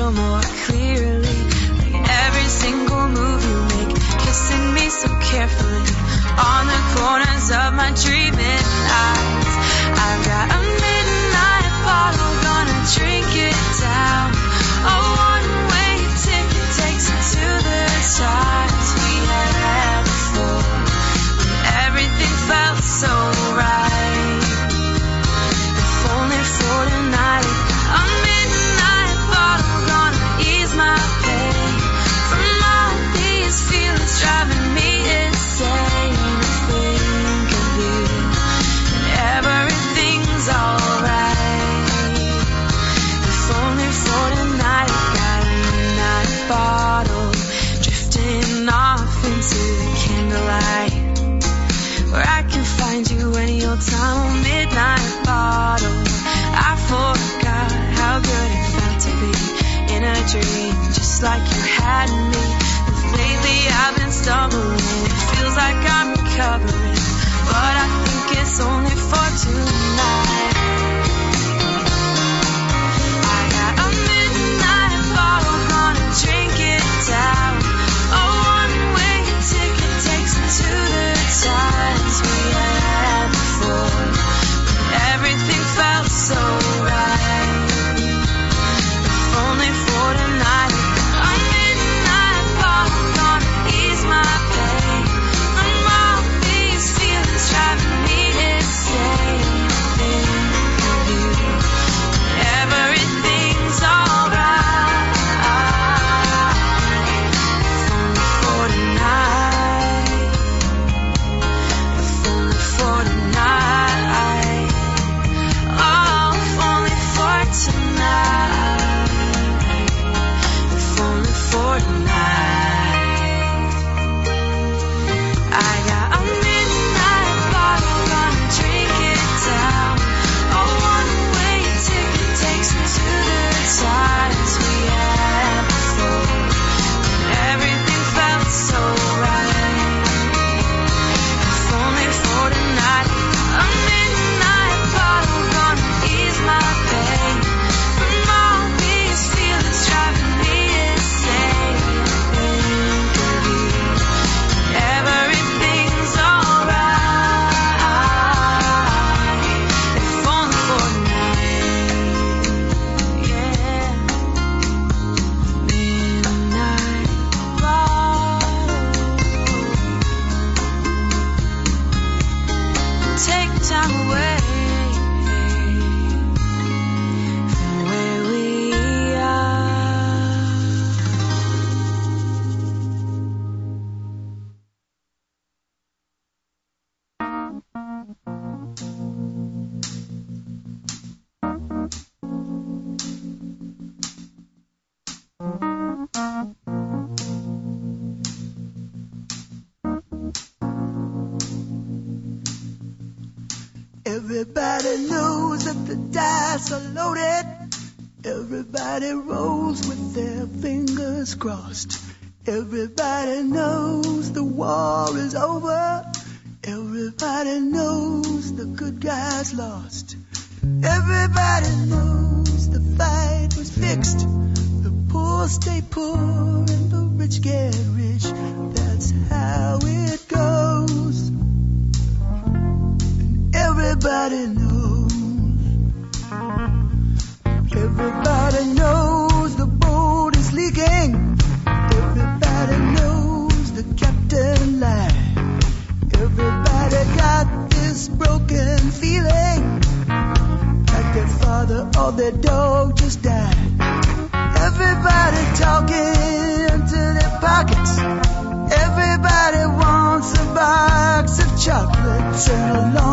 feel more clearly. Like every single move you make, kissing me so carefully on the corners of my dreaming eyes. I've got a midnight bottle, gonna drink it down. A one-way ticket takes me to the times we had before, when everything felt so right. If only for tonight, a midnight bottle, gonna ease my pain from all these feelings driving me insane. I think of you, and everything's alright. If only for tonight, got a midnight bottle, drifting off into the candlelight, where I can find you any old time. A midnight bottle, I forgot how good it felt to be in a dream, just like you had me. And lately I've been stumbling, it feels like I'm recovering, but I think it's only for tonight. I got a midnight bottle, gonna drink it down. A one-way ticket takes me to the times we had before, when everything felt so right. If only for tonight, a midnight bottle, gonna ease my pain from all these feelings driving me insane. Think of you, everything's alright. If only for tonight, if only for tonight, oh, if only for tonight, if only for tonight. I got a midnight bottle, gonna drink it down. A one-way ticket takes me to the times we had before, when everything felt so right. If only for tonight, a midnight bottle, gonna ease my pain from all these feelings driving me insane. Think of you, everything's alright. If only for tonight, yeah. Midnight bottle, take time away from where we are. Everybody knows that the dice are loaded. Everybody rolls with their fingers crossed. Everybody knows the war is over. Everybody knows the good guys lost. Everybody knows the fight was fixed. The poor stay poor and the rich get rich. That's how it goes. And everybody knows. Everybody knows the boat is leaking. Everybody knows the captain lied. Everybody got this broken feeling, like their father or their dog just died. Everybody talking to their pockets. Everybody wants a box of chocolates and a long